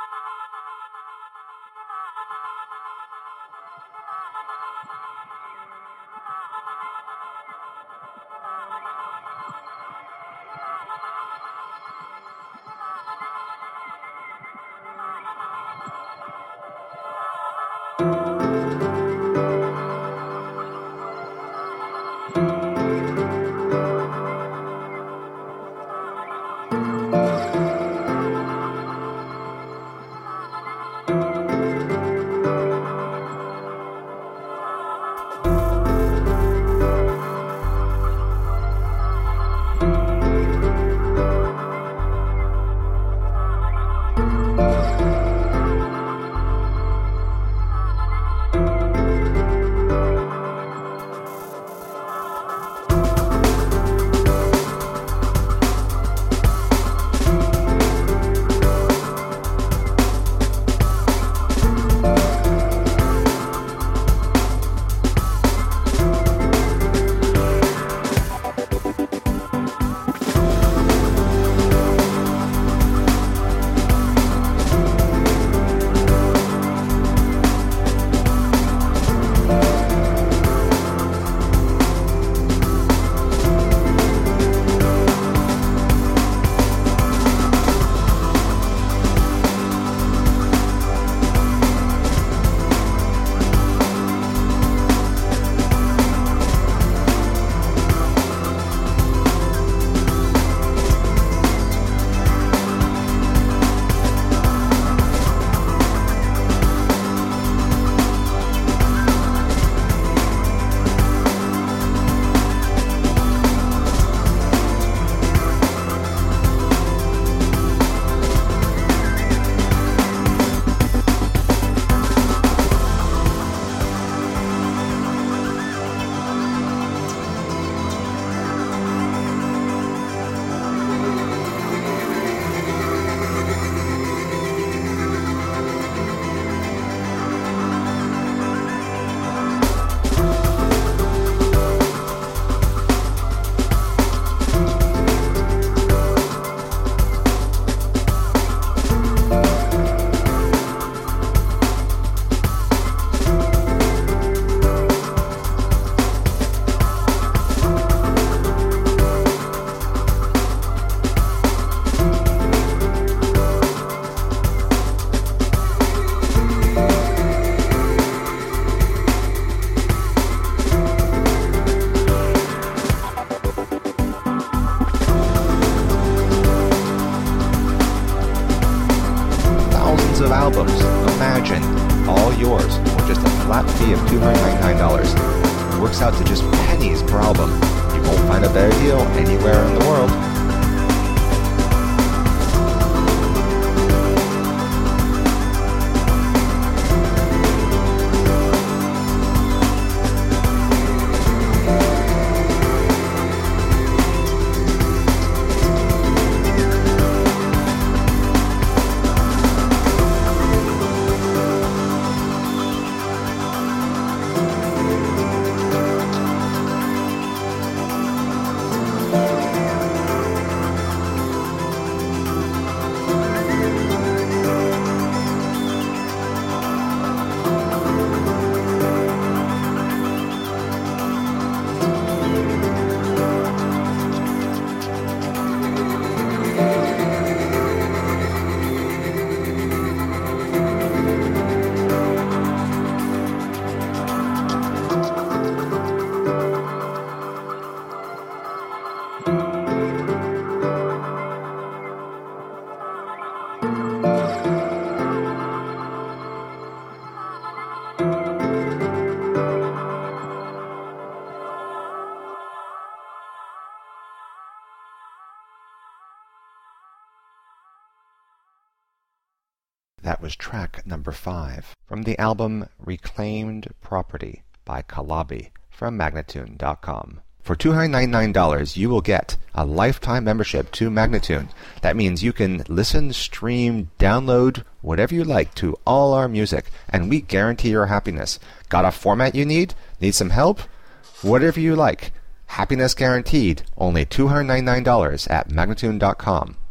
albums, Imagine, all yours, for just a flat fee of $299. It works out to just pennies per album. You won't find a better deal anywhere in the world. That was track number 5 from the album Reclaimed Property by Calabi from Magnatune.com. For $299, you will get a lifetime membership to Magnatune. That means you can listen, stream, download, whatever you like to all our music, and we guarantee your happiness. Got a format you need? Need some help? Whatever you like. Happiness guaranteed. Only $299 at Magnatune.com.